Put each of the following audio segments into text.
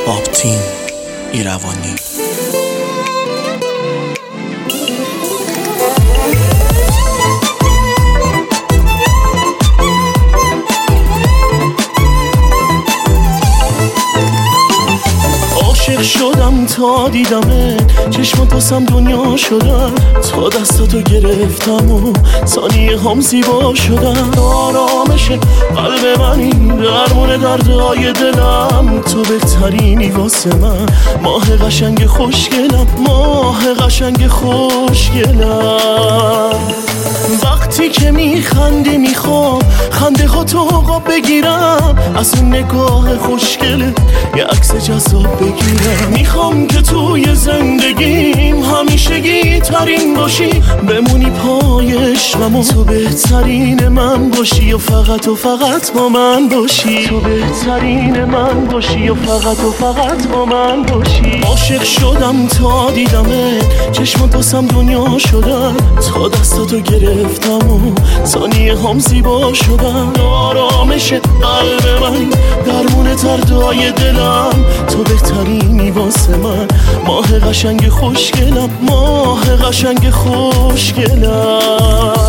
آبتین ایروانی. عاشق شدم تا دیدمت، چشمات واسم دنیا شدن، تا دستاتو گرفتم و ثانیه هم زیبا شدن. آرامش قلب منی، درمون دردهای دلم، تو بهترینی واسه من، ماه قشنگ خوشگلم، ماه قشنگ خوشگلم. وقتی که میخندی میخوام خنده ها تو آقا بگیرم، از اون نگاه خوشگله یه عکس جذاب بگیرم. میخوام که توی زندگیم همیشگی ترین باشی، بمونی پای عشقم و تو بهترین من باشی و فقط با من باشی، تو بهترین من باشی و فقط با من باشی. عاشق شدم تا دیدمت، چشمات واسم دنیا شدن، تا دستاتو گرفتم و ثانیه هم زیبا شدن. آرامش قلب من، درمون دردهای دلم، تو بهترینی واسه من، ماه قشنگ خوشگلم، ماه قشنگ خوشگلم.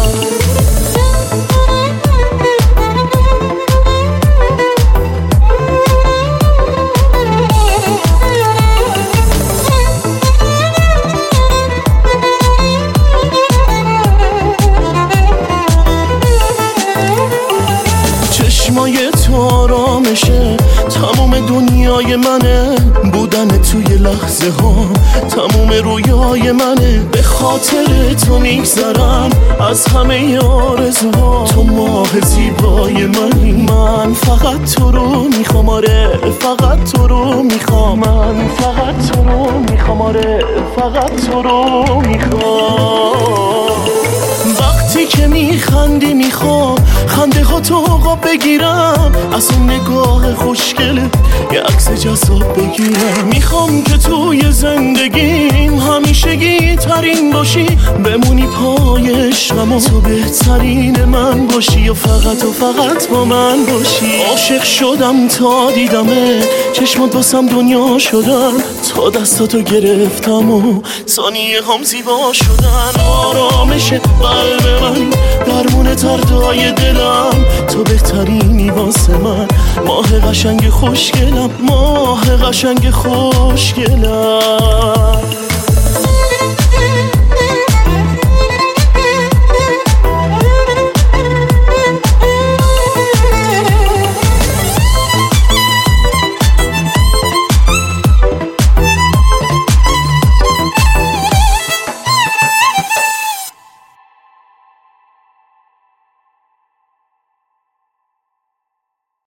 چشمای تو آرامشه، تموم دنیای منه، بودن توی لحظه ها تموم رویای منه. به خاطر تو میگذرم از همه آرزوها، تو ماه زیبای منی، من فقط تو رو میخوام، آره فقط تو رو میخوام، من فقط تو رو میخوام، آره فقط تو رو میخوام. وقتی که میخندی میخوام خنده ها تو آقا بگیرم، از اون نگاه خوشگله یه عکس جذاب بگیرم. میخوام که توی زندگیم همیشگی ترین باشی، بمونی پای عشقم و تو بهترین من باشی و فقط با من باشی. عاشق شدم تا دیدمت، چشمات واسم دنیا شدن، تا دستاتو گرفتم و ثانیه هم زیبا شدن. آرامش قلب من، درمون دردهای دلم، تو بهترینی واسه من، ماه قشنگ خوشگلم، ماه قشنگ خوشگلم.